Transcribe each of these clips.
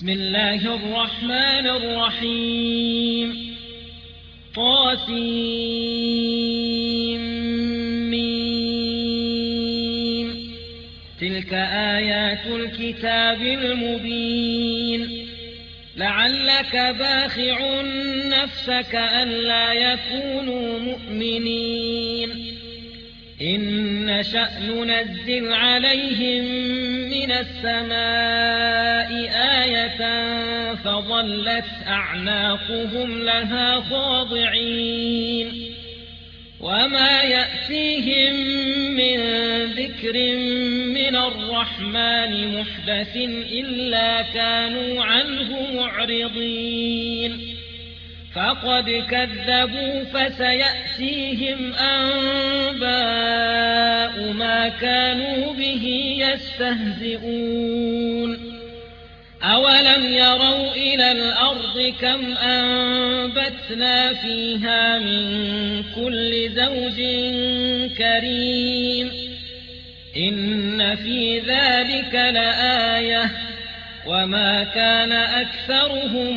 بسم الله الرحمن الرحيم طاسيم تلك آيات الكتاب المبين لعلك باخع نفسك ألا يكونوا مؤمنين إن نشأ ننزل عليهم من السماء آية فظلت أعناقهم لها خاضعين وما يأتيهم من ذكر من الرحمن محدث إلا كانوا عنه معرضين فقد كذبوا فسيأتيهم أنباء ما كانوا به يستهزئون أولم يروا إلى الأرض كم أنبتنا فيها من كل زوج كريم إن في ذلك لآية وما كان أكثرهم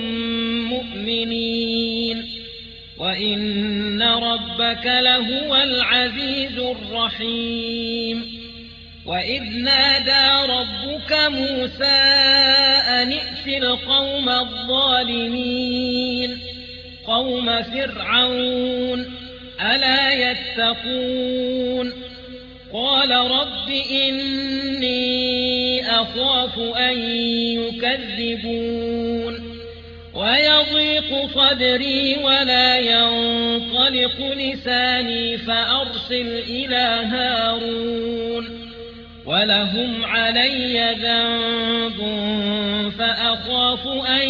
مؤمنين وإن ربك لهو العزيز الرحيم وإذ نادى ربك موسى أن ائت القوم الظالمين قوم فرعون ألا يتقون قال رب إني أخاف أن يكذبون ويضيق صدري ولا ينطلق لساني فأرسل إلى هارون ولهم علي ذنب فأخاف أن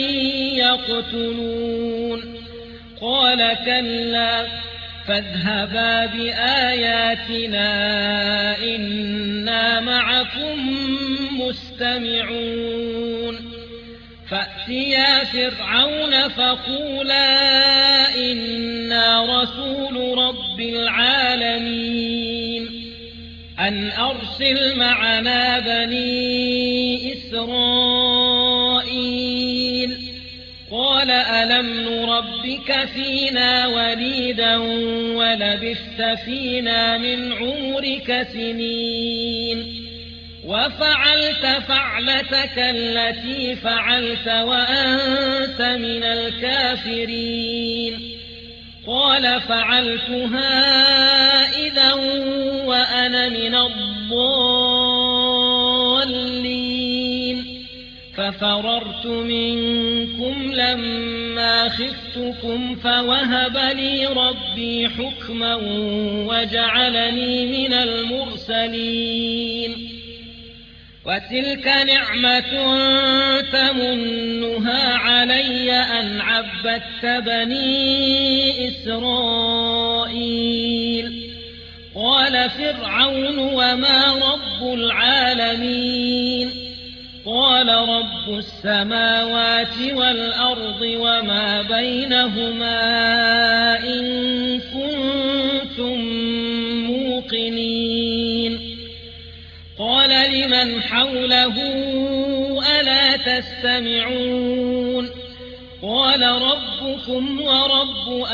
يقتلون قال كلا فاذهبا بآياتنا إنا معكم مستمعون فأتيا فرعون فقولا إنا رسول رب العالمين أن أرسل معنا بني إسرائيل قال ألم نربك فينا وليدا ولبثت فينا من عمرك سنين وفعلت فعلتك التي فعلت وأنت من الكافرين قال فعلتها إذا وأنا من الضالين ففررت منكم لما خفتكم فوهب لي ربي حكما وجعلني من المرسلين وتلك نعمة تمنها علي أن عبدت بني إسرائيل قال فرعون وما رب العالمين قال رب السماوات والأرض وما بينهما إن كنتم موقنين قال لمن حوله ألا تستمعون قال ربكم ورب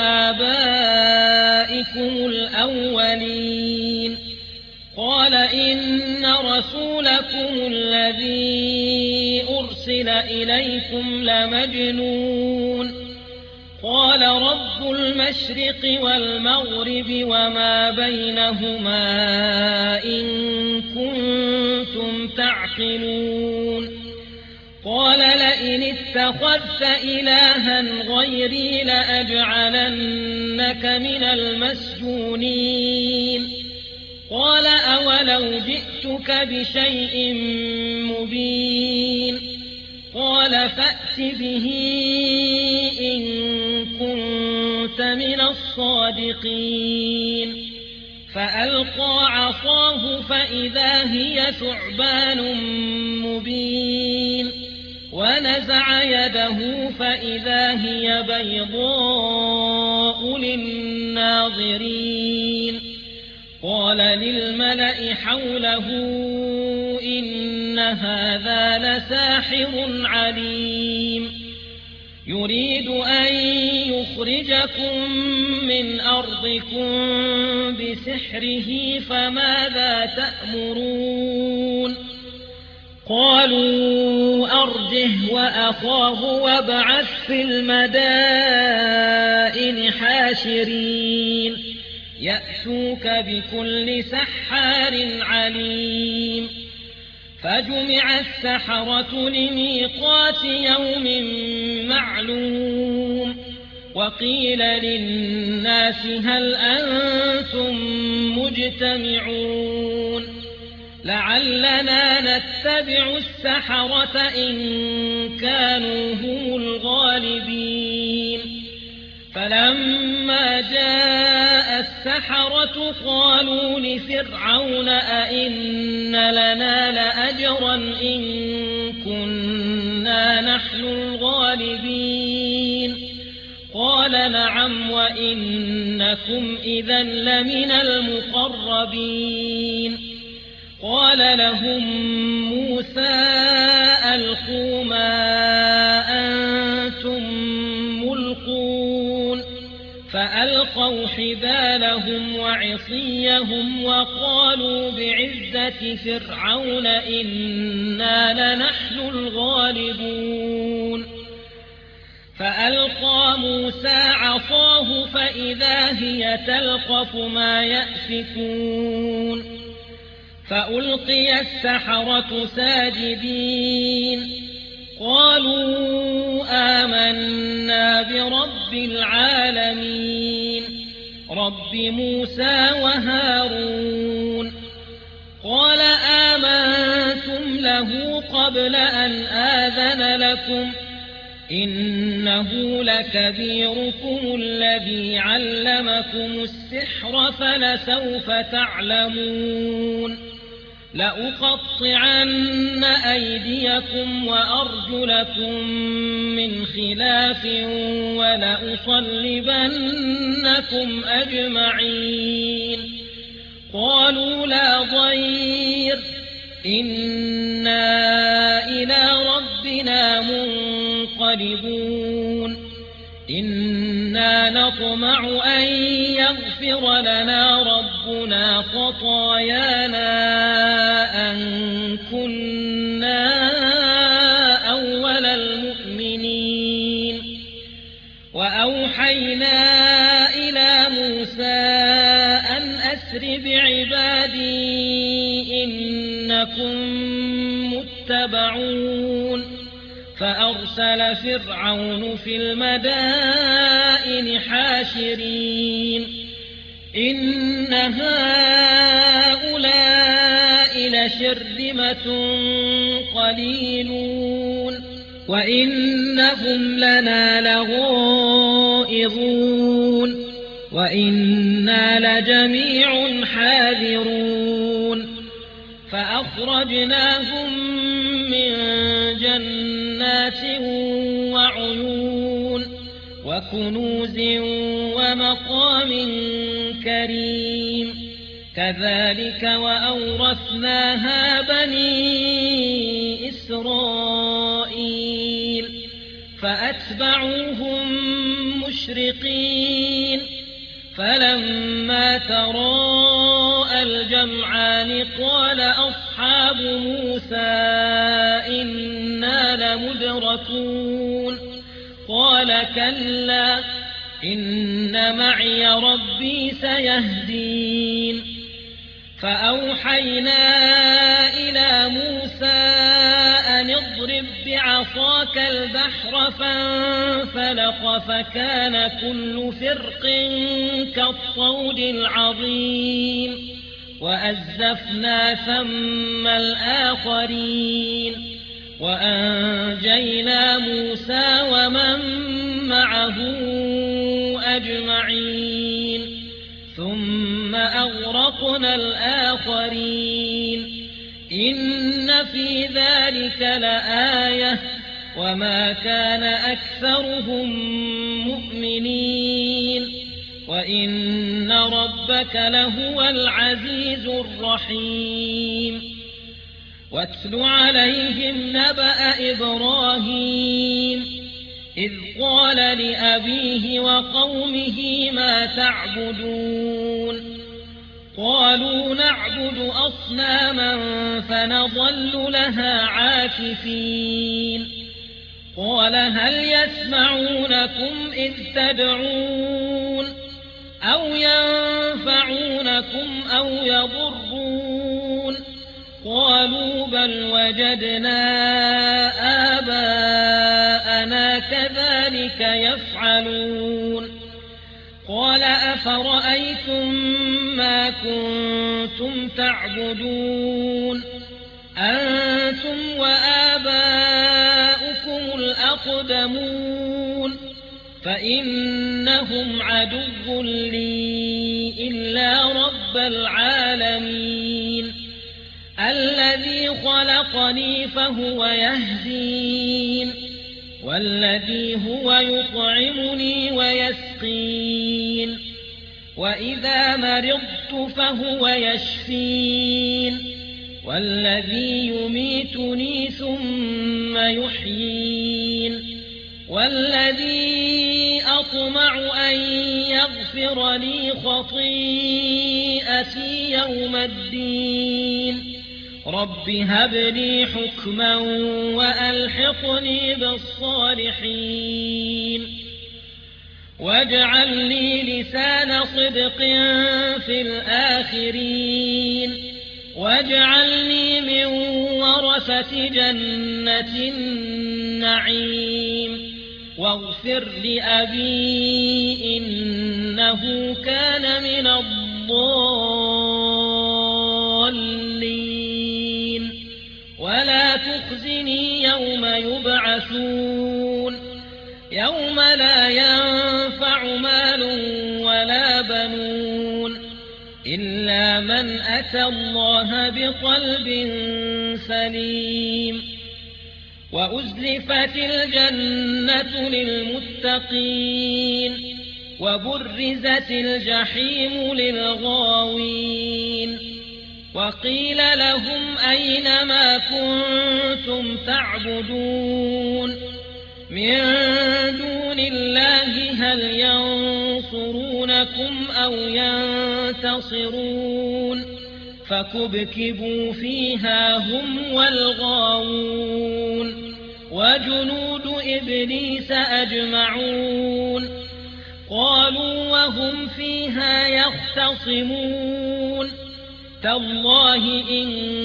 آبائكم الأولين قال إن رسولكم الذي أرسل إليكم لمجنون قال رب المشرق والمغرب وما بينهما إن كنتم تعقلون قال لئن اتخذت إلها غيري لأجعلنك من المسجونين قال أولو جئتك بشيء مبين قال فأت به إن كنت من الصادقين فألقى عصاه فإذا هي ثعبان مبين ونزع يده فإذا هي بيضاء للناظرين قال للملأ حوله إن هذا لساحر عليم يريد أن يخرجكم من أرضكم بسحره فماذا تأمرون قالوا أرجه وأخاه وابعث في المدائن حاشرين يأتوك بكل سحار عليم فجمع السحرة لميقات يوم معلوم وقيل للناس هل أنتم مجتمعون لعلنا نتبع السحرة إن كانوا هم الغالبين فلما جاء السحرة قالوا لفرعون أئن لنا لأجرا إن كنا نحن الغالبين قال نعم وإنكم إذا لمن المقربين قال لهم موسى ألقوا ما أنتم ملقون فألقوا حبالهم وعصيهم وقالوا بعزة فرعون إنا لنحن الغالبون فألقى موسى عصاه فإذا هي تلقف ما يأفكون فألقي السحرة ساجدين قالوا آمنا برب العالمين رب موسى وهارون قال آمنتم له قبل أن آذن لكم إنه لكبيركم الذي علمكم السحر فلسوف تعلمون لأقطعن أيديكم وأرجلكم من خلاف ولأصلبنكم أجمعين قالوا لا ضير إنا إلى ربنا منقلبون إنا نطمع أن يغفر لنا ربنا خطايانا أن كنا أول المؤمنين وأوحينا إلى موسى أن أسر بعبادي إنكم متبعون فأرسل فرعون في المدائن حاشرين إن هؤلاء لشرذمة قليلون وإنهم لنا لغائظون وإنا لجميع حاذرون فأخرجناهم من جنات وعيون وكنوز ومقام كريم كذلك وأورثناها بني إسرائيل فأتبعوهم مشرقين فلما تراءى الجمعان قال أصحاب موسى إنا لمدركون قال كلا إن معي ربي سيهدين فأوحينا إلى موسى أن اضرب بعصاك البحر فانفلق فكان كل فرق كالطود العظيم وأزلفنا ثم الآخرين وأنجينا موسى ومن معه أجمعين ثم أغرقنا الآخرين إن في ذلك لآية وما كان أكثرهم مؤمنين وإن ربك لهو العزيز الرحيم واتل عليهم نبأ إبراهيم إذ قال لأبيه وقومه ما تعبدون قالوا نعبد أصناما فنظل لها عاكفين قال هل يسمعونكم إذ تدعون أو ينفعونكم أو يضرون قالوا بل وجدنا آباءنا كذلك يفعلون قال أفرأيتم ما كنتم تعبدون أنتم وآباؤكم الأقدمون فإنهم عدو لي إلا رب العالمين الذي خلقني فهو يهدين والذي هو يطعمني ويسقين وإذا مرضت فهو يشفين والذي يميتني ثم يحيين والذي أطمع أن يغفر لي خطيئتي يوم الدين رب هب لي حكما وألحقني بالصالحين واجعل لي لسان صدق في الآخرين واجعلني من ورثة جنة النعيم واغفر لأبي إنه كان من الضالين ولا تخزني يوم يبعثون يوم لا ينفع مال ولا بنون إلا من أتى الله بقلب سليم وأزلفت الجنة للمتقين وبرزت الجحيم للغاوين وقيل لهم أين ما كنتم تعبدون من دون الله هل ينصرونكم أو ينتصرون فكبكبوا فيها هم والغاوون وجنود إبليس أجمعون قالوا وهم فيها يختصمون تالله إن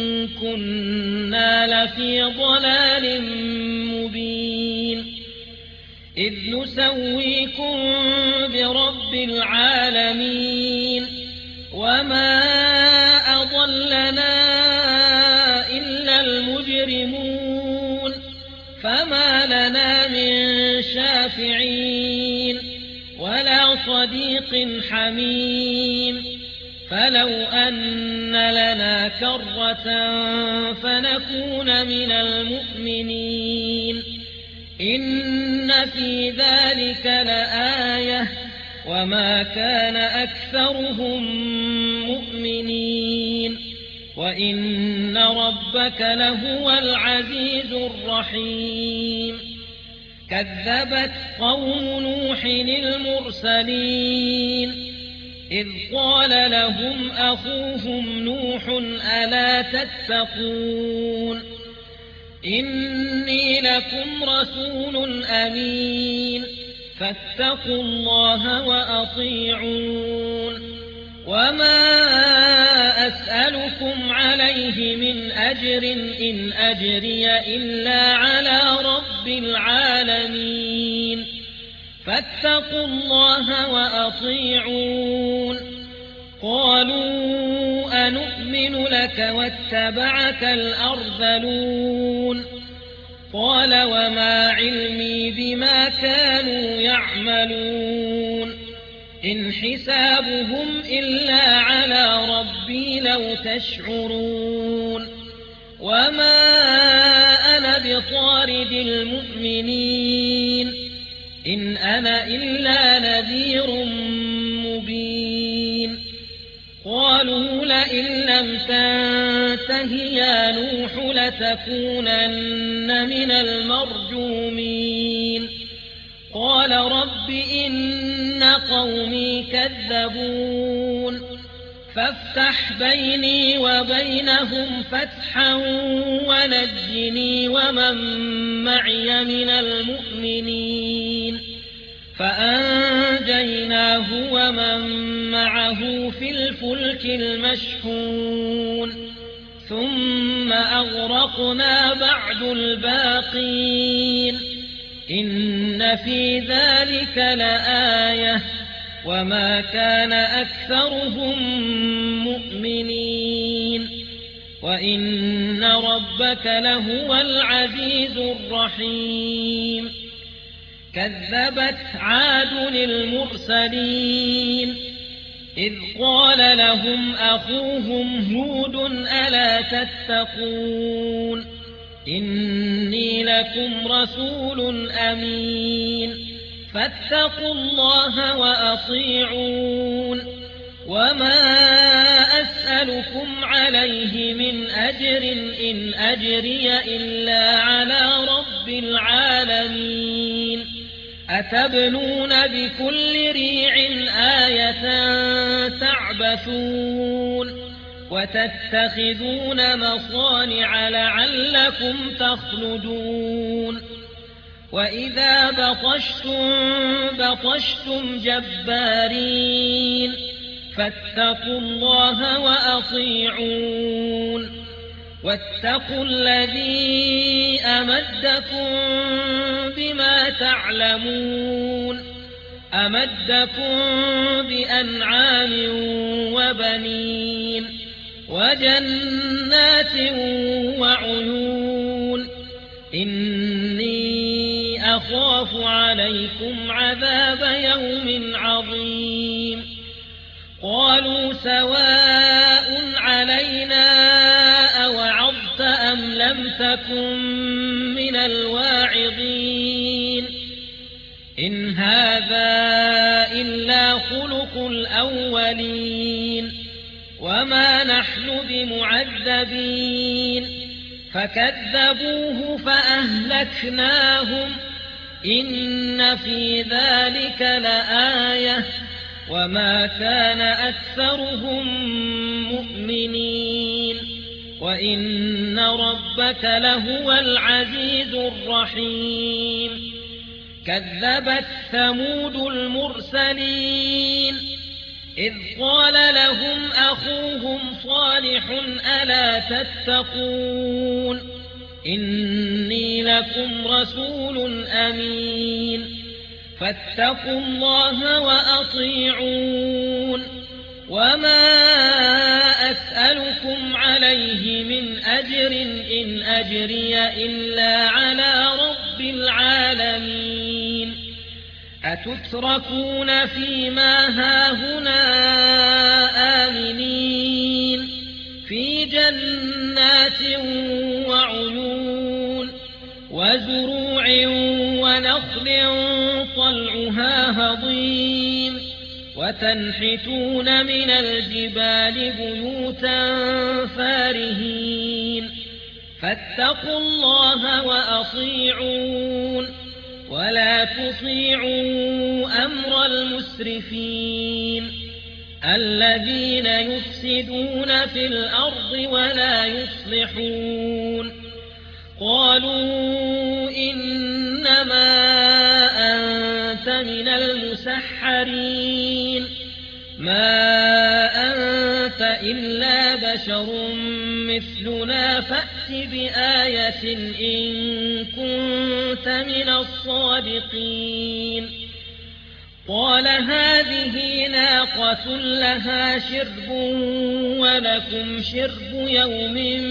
كنا لفي ضلال مبين إذ نسويكم برب العالمين وما أضلنا إلا المجرمون فما لنا من شافعين ولا صديق حميم فلو أن لنا كرة فنكون من المؤمنين إن في ذلك لآية وما كان أكثرهم مؤمنين وإن ربك لهو العزيز الرحيم كذبت قوم نوح المرسلين إذ قال لهم أخوهم نوح ألا تتقون إني لكم رسول أمين فاتقوا الله وأطيعون وما أسألكم عليه من أجر إن أجري إلا على رب العالمين فاتقوا الله وأطيعون قالوا أنؤمن لك واتبعك الأرذلون قال وما علمي بما كانوا يعملون إن حسابهم إلا على ربي لو تشعرون وما أنا بطارد المؤمنين إن أنا إلا نذير مبين قالوا لئن لم تنته عليه يا نوح لتكونن من المرجومين قال رب إن قومي كذبون فافتح بيني وبينهم فتحا ونجني ومن معي من المؤمنين فأنجيناه ومن معه في الفلك المشحون ثم أغرقنا بعد الباقين إن في ذلك لآية وما كان أكثرهم مؤمنين وإن ربك لهو العزيز الرحيم كذبت عاد المرسلين إذ قال لهم أخوهم هود ألا تتقون إني لكم رسول أمين فاتقوا الله وأطيعون وما أسألكم عليه من أجر إن أجري إلا على رب العالمين أتبنون بكل ريع آية تعبثون وتتخذون مصانع لعلكم تخلدون وإذا بطشتم جبارين فاتقوا الله وأطيعون واتقوا الذي أمدكم بما تعلمون أمدكم بأنعام وبنين وجنات وعيون إني أخاف عليكم عذاب يوم عظيم قالوا سواء علينا أوعظت أم لم تكن من الواعظين إن هذا إلا خلق الأولين وما نحن بمعذبين فكذبوه فأهلكناهم إن في ذلك لآية وما كان أكثرهم مؤمنين وإن ربك لهو العزيز الرحيم كذبت ثمود المرسلين إذ قال لهم أخوهم صالح ألا تتقون إني لكم رسول أمين فاتقوا الله وأطيعون وما أسألكم عليه من أجر إن أجري إلا على رب العالمين أتتركون فيما هاهنا آمنين في جنات وعيون وزروع ونخل طلعها هضيم وتنحتون من الجبال بيوتا فارهين فاتقوا الله وأطيعون ولا تطيعوا أمر المسرفين الذين يفسدون في الأرض ولا يصلحون قالوا إنما أنت من المسحرين ما أنت إلا بشر مثلنا فأت بآية إن كنت من الصادقين قال هذه ناقة لها شرب ولكم شرب يوم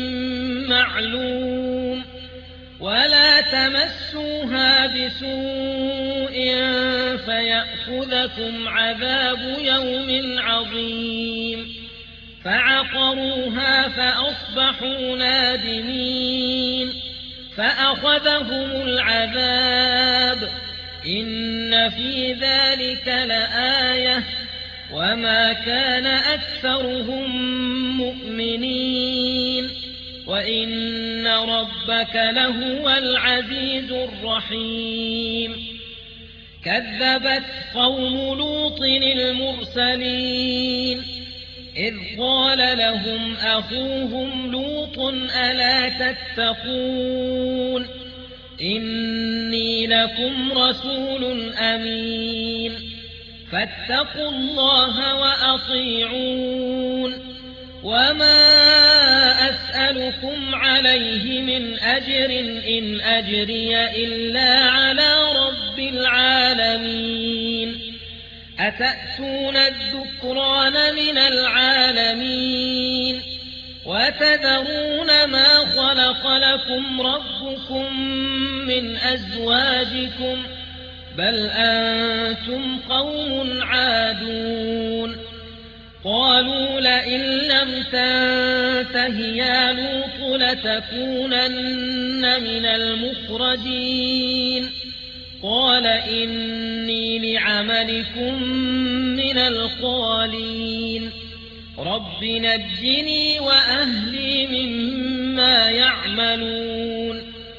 معلوم ولا تمسوها بسوء فيأخذكم عذاب يوم عظيم فعقروها فأصبحوا نادمين فأخذهم العذاب إن في ذلك لآية وما كان أكثرهم مؤمنين وإن ربك لهو العزيز الرحيم كذبت قوم لوط المرسلين إذ قال لهم أخوهم لوط ألا تتقون إني لكم رسول أمين فاتقوا الله وأطيعون وما أسألكم عليه من أجر إن أجري إلا على رب العالمين أتأتون الذكران من العالمين وتذرون ما خلق لكم ربكم من أزواجكم بل أنتم قوم عادون قالوا لئن لم تنته يا لوط لتكونن من المخرجين قال إني لعملكم من القالين رب نجني وأهلي مما يعملون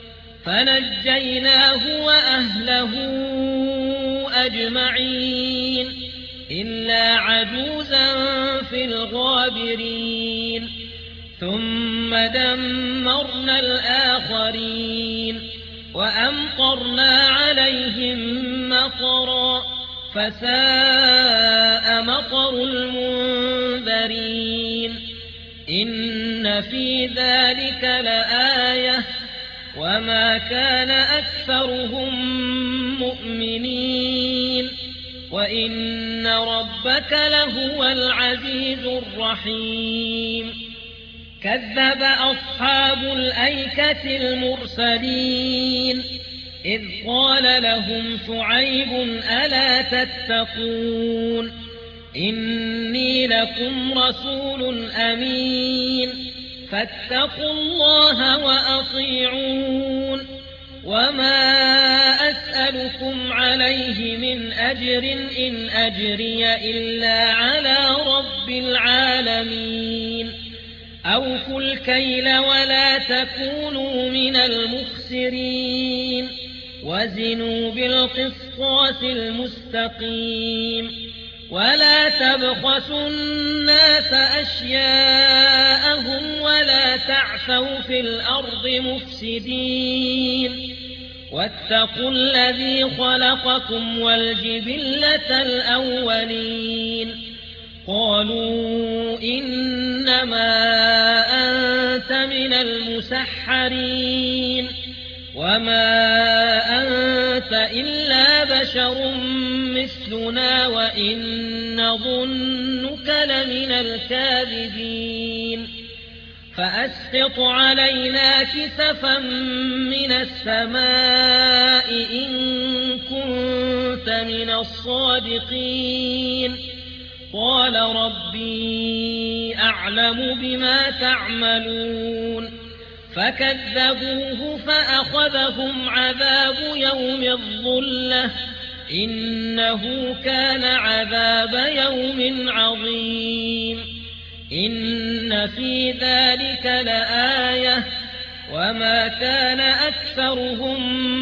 فنجيناه وأهله أجمعين إلا عجوزا في الغابرين ثم دمرنا الآخرين وأمطرنا عليهم مطرا فساء مطر المنذرين إن في ذلك لآية وما كان أكثرهم مؤمنين وإن ربك لهو العزيز الرحيم كذب أصحاب الأيكة المرسلين إذ قال لهم شعيب ألا تتقون إني لكم رسول أمين فاتقوا الله وأطيعون وما أسألكم عليه من أجر إن أجري إلا على رب العالمين أوفوا الكيل ولا تكونوا من المخسرين وزنوا بالقسطاس المستقيم ولا تبخسوا الناس أشياءهم ولا تعثوا في الأرض مفسدين واتقوا الذي خلقكم والجبلة الأولين قالوا إنما أنت من المسحرين وما أنت إلا بشر مثلنا وإن نظنك لمن الكاذبين فأسقط علينا كسفا من السماء إن كنت من الصادقين قال ربي أعلم بما تعملون فكذبوه فأخذهم عذاب يوم الظلة إنه كان عذاب يوم عظيم إن في ذلك لآية وما كان أكثرهم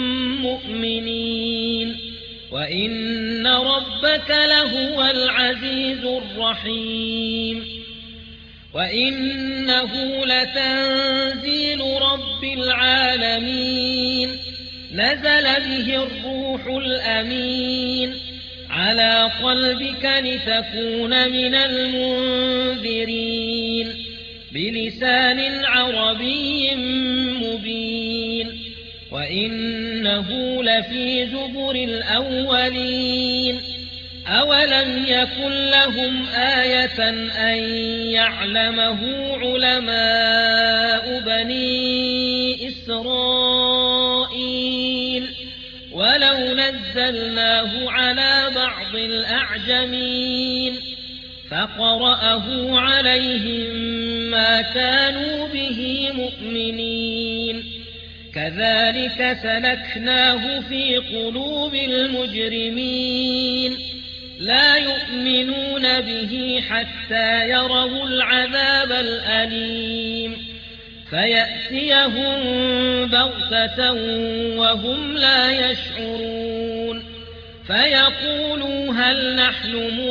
مؤمنين وإن ربك لهو العزيز الرحيم وإنه لتنزيل رب العالمين نزل به الروح الأمين على قلبك لتكون من المنذرين بلسان عربي مبين وإنه لفي زبر الأولين أولم يكن لهم آية أن يعلمه علماء بني إسرائيل ولو نزلناه على بعض الأعجمين فقرأه عليهم ما كانوا به مؤمنين كذلك سلكناه في قلوب المجرمين لا يؤمنون به حتى يروا العذاب الأليم فيأتيهم بغتة وهم لا يشعرون فيقولوا هل نحن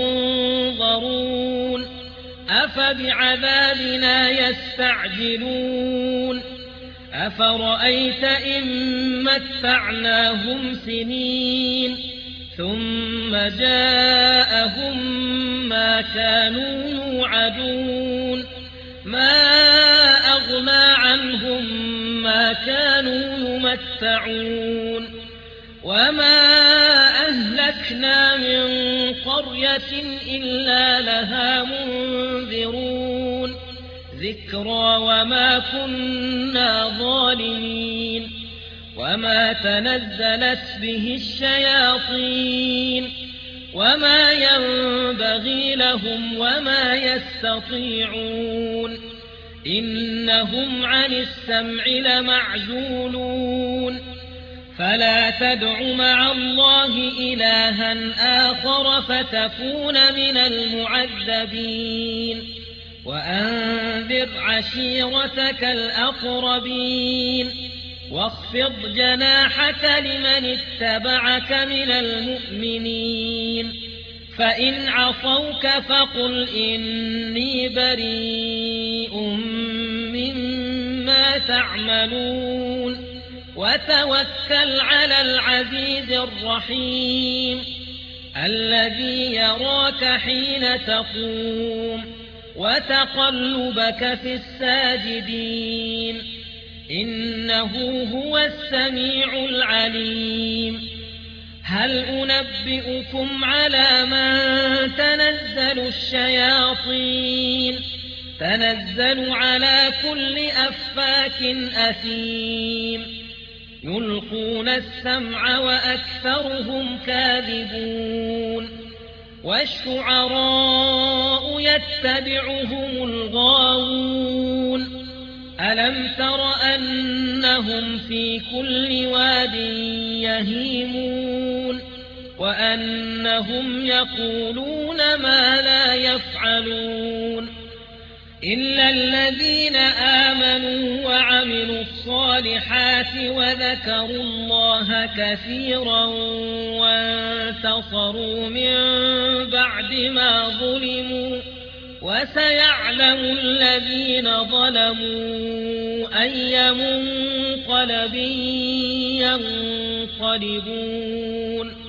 منظرون أفبعذابنا يستعجلون أفرأيت إن متعناهم سنين ثم جاءهم ما كانوا يوعدون ما أغنى عنهم ما كانوا يمتعون وما أهلكنا من قرية إلا لها منذرون ذكرى وما كنا ظالمين وما تنزلت به الشياطين وما ينبغي لهم وما يستطيعون إنهم عن السمع لمعزولون فلا تدع مع الله إلها آخر فتكون من المعذبين وأنذر عشيرتك الأقربين واخفض جناحك لمن اتبعك من المؤمنين فإن عصوك فقل إني بريء مما تعملون وتوكل على العزيز الرحيم الذي يراك حين تقوم وتقلبك في الساجدين إنه هو السميع العليم هل أنبئكم على من تنزل الشياطين تنزل على كل أفاك أثيم يلقون السمع وأكثرهم كاذبون والشعراء يتبعهم الغاوون ألم تر أنهم في كل واد يهيمون وأنهم يقولون ما لا يفعلون إلا الذين آمنوا وعملوا الصالحات وذكروا الله كثيرا وانتصروا من بعد ما ظلموا وسيعلم الذين ظلموا أي منقلب ينقلبون